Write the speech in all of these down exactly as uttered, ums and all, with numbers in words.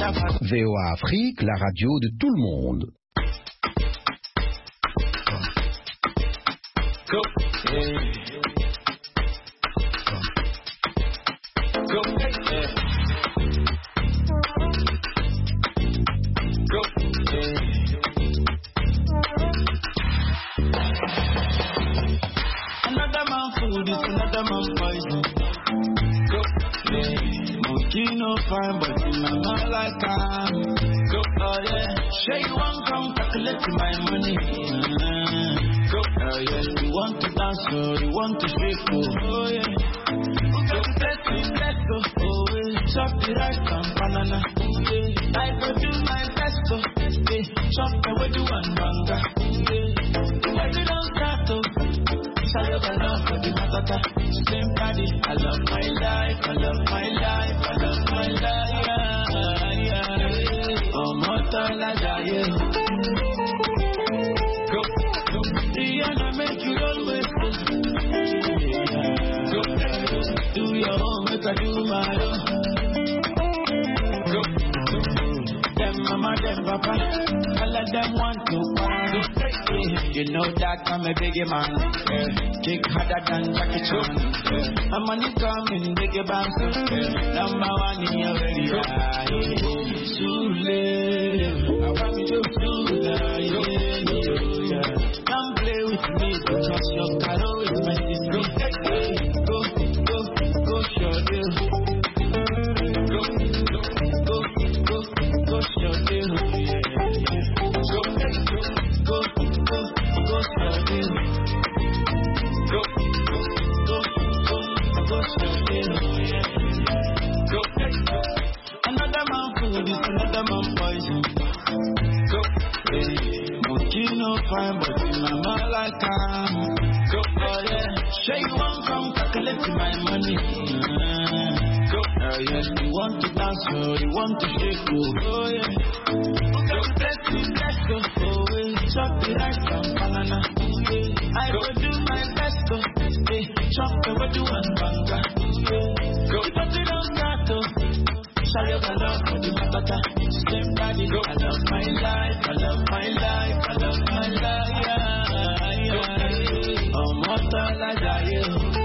V O A Afrique, la radio de tout le monde. Go. Yeah. Go. Yeah. Go. Yeah. Another man food is another man poison. Go. Yeah. Monkey no fine, but in my mind like I'm. Go. Oh yeah. Say you want come calculate my money. Mm-hmm. Go. Oh yeah. You want to dance, oh, you want to shake, oh yeah. Who got the best in let's go, oh yeah. Chop the rice and banana, yeah. I go do my best, oh yeah. Chop the way you want banga, yeah. Why you don't start, oh. I love, I love for the matata. Same body, I love my life, I love my life, I love my life, yeah, yeah. Oh, mortal, I die, go, go, Rihanna make you always go, go, do your own, make I do my own, go, go, them mama, them papa, all of them want to party. You know that I'm a biggie man, yeah. Kick harder than Jackie Chan, yeah. I'm money coming, biggie bang, yeah. Number one in your area, yeah. Sule, I want me to do that, yeah, yeah. Come play with me, because your caro is my sister. Go, go, go, show you. Go, go, go, go, go, show you, yeah, yeah. Go, go, go, go. Go, go, go, go, go, go, yeah. Go, another man food is another man poison. Go, yeah. Monkey no fine, but in my mind like I'm. Go, oh yeah. Say you want come calculate my money. Mm-hmm. Go, oh yeah. You want to dance, oh, you want to shake, oh yeah. Who got the best in let's go, oh yeah. Chop the rice and banana. I will do my best to stay. Chop the way you want banga. Go, but you don't start to. Sorry, I love for the matata. Same body, go. I love my life, I love my life, I love my life. Yeah, yeah. Oh, mortal, I die.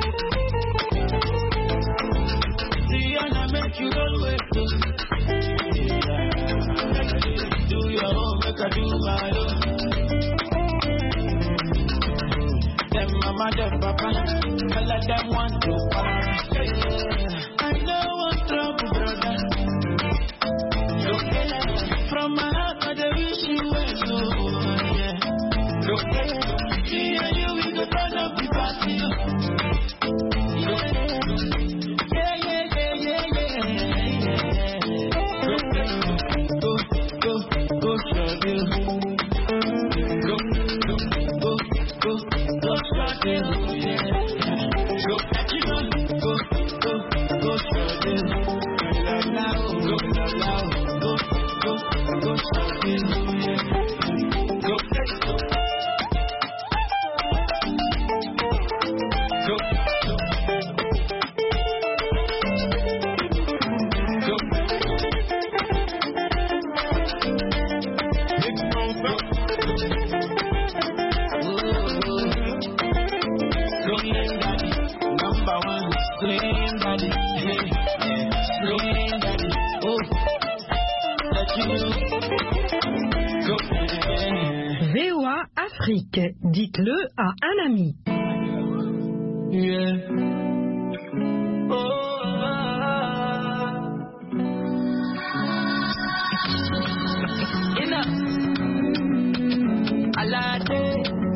Rihanna make you always do. Do your own, make I do my own. Mama, them papa, all of them want to party. I don't want trouble, brother. Okay. From my heart, I dey wish you well, yeah. Okay. Me and you, we go turn up the party. Yeah, yeah, yeah, yeah, yeah, yeah. Go, go, go, go, show you. Go, go, go, go, go, show you. Go, go, go, go, show you. Now, go, now, go, go, go, show you. Go, go, V O A Afrique, dites-le à un ami. Yeah. Oh, enough. Alade.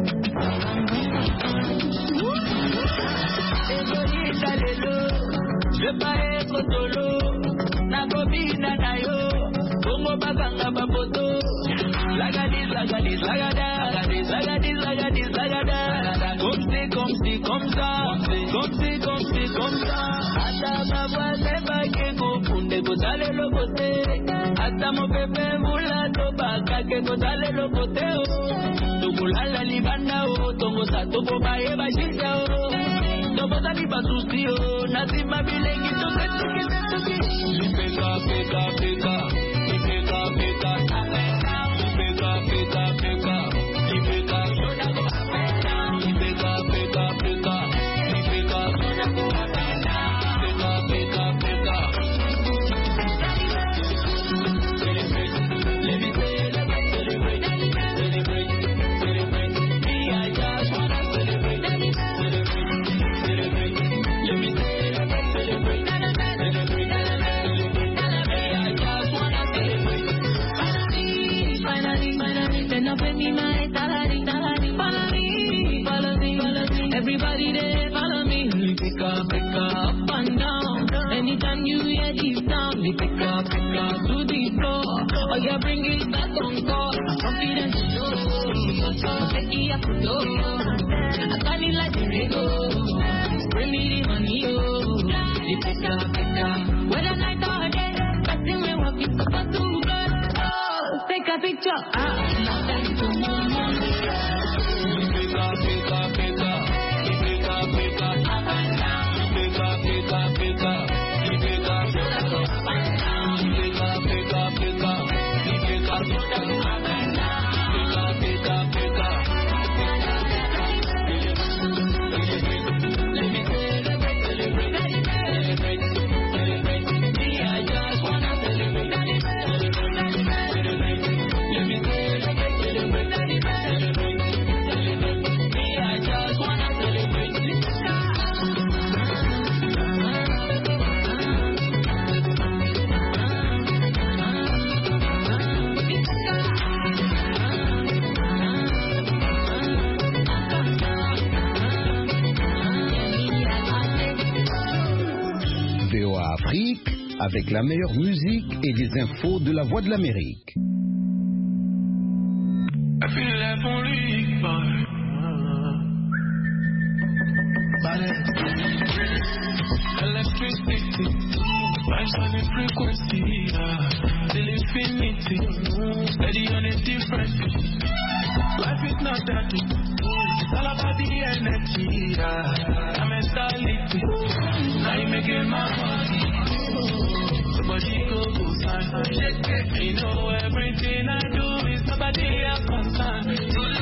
Je pas être solo. Nakobina na yo. Bongo baganga baboto. Lagadis, lagadis, lagada. Lagadis, lagadis, lagadis, lagada. Comme c'est, comme c'est, comme ça. Comme c'est, comme c'est, comme ça. Ata baba seba ke kufunde kutale lokote. Ata mo pepe mula toba kake kutale lokote. Tumulala libanda o. Tongo sa tobo bae bashisa o. Tobo sa liba susi o. Nasima bilengi to se tuki se tuki. Peka, peka, peka. floor. Oh, yeah, bring it back on call. I'm confident to know. I'm taking up the door. I got it like a Lego. Bring me the money, oh. The picture, picture. Whether night or day, passing me what it's supposed to be. Oh, take a picture. Ah, not that to move. V O A Afrique, avec la meilleure musique et les infos de la Voix de l'Amérique. I feel like only electricity, vibes on the frequency, uh, till infinity, steady on a different. Life is not that deep, it's all about the energy, uh, I'm a mentality, now you making my money. Somebody go go sign, you know everything I do is nobody else concerned.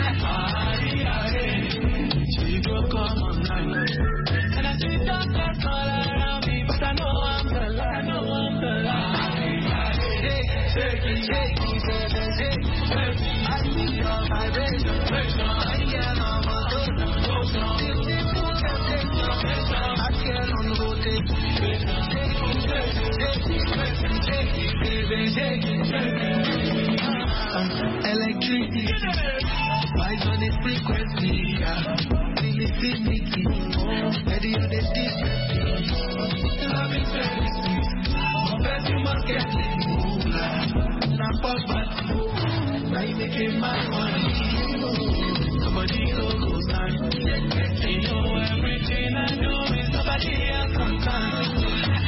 She go come online, and I see darkness all around me, but I know I'm the light, I know I'm the light. Shake it, shake it, shake it, shake it. I see your vibration, I get on my ocean. Beautiful temptation, I get on the rotation. Shake it, shake it, shake it, shake it, baby, shake it, shake it. Electricity, vibes on the frequency, till infinity, steady on the difference. Love is very sweet, but you must get it. Snap up and now you making my money. Somebody go go sign, you know everything I do is nobody else concerned.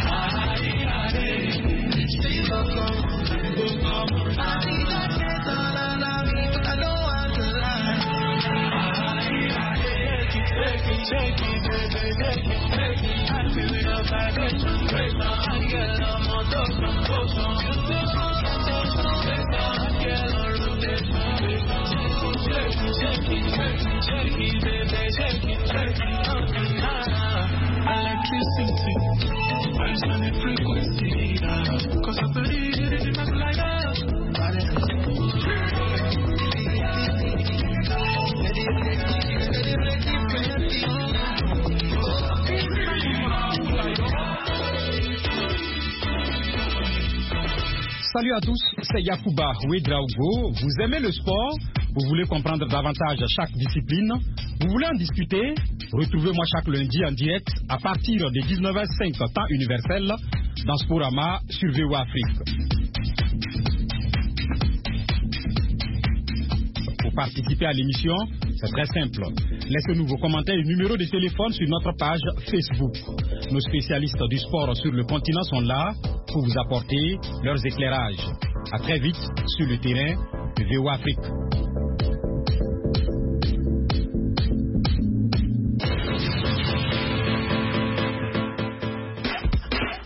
She go come, go come. I see that face all around me, but I don't want to lie. Shake it, shake it, baby, shake it, shake it. I feel your vibration, break my heart, get on my dog, go on. Beautiful temptation, break my heart, get on rotation. Shake it, shake it, shake it, shake it, baby, shake it, shake it. Electricity, vibes on the frequency, cause I believe it is like that. Salut à tous, c'est Yacouba Ouedraogo. Vous aimez le sport? Vous voulez comprendre davantage chaque discipline? Vous voulez en discuter? Retrouvez-moi chaque lundi en direct à partir de dix-neuf heures zéro cinq temps universel dans Sporama sur V O A Afrique. Pour participer à l'émission, c'est très simple. Laissez-nous vos commentaires et numéros de téléphone sur notre page Facebook. Nos spécialistes du sport sur le continent sont là pour vous apporter leurs éclairages. À très vite sur le terrain de V O A Afrique.